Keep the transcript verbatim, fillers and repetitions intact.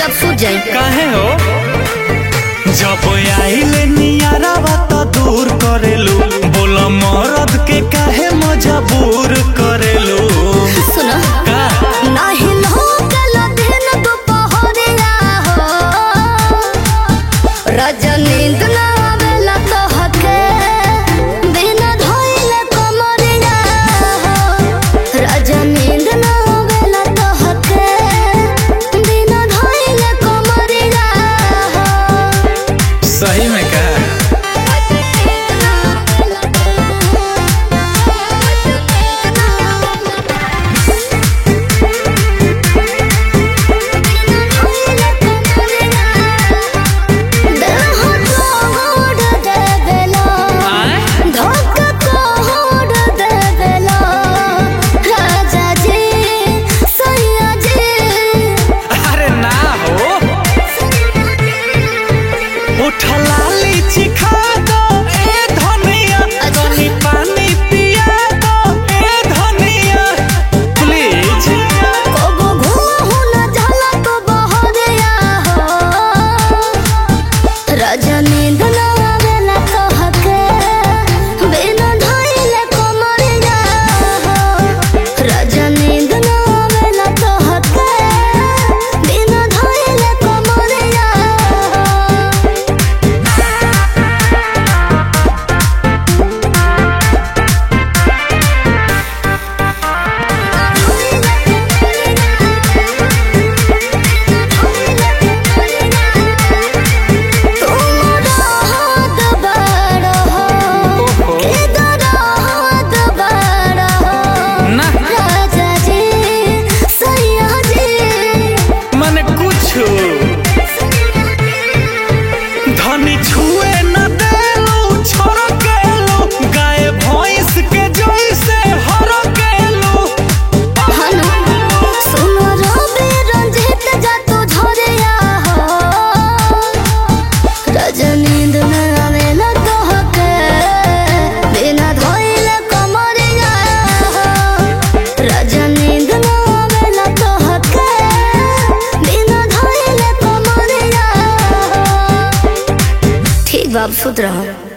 बाद सूझ जाए। काहे हो जब आइले नियारावा त दूर करेलू बोला मरद के काहे मजबूर करेलू। सुनो का नाही लोकल दिन दुपहरिया हो राजा नींद ना आवेला तो हके बिना धोइले कमरिया हो राजा नींद ना आवेला तो हके बिना धोइले कमरिया हो। सही में कहा धनी छुए न देलू छोड़ केलू गाय भैंस के जैसे हर केलू। सुनो रवि रंजित जा तू झरिया हो राजा नींद न आवेला तो हके बिना धोइले कमरिया हो राजा नींद न आवेला तो हके बिना धोइले कमरिया हो। ठीक बाब सुत रहा।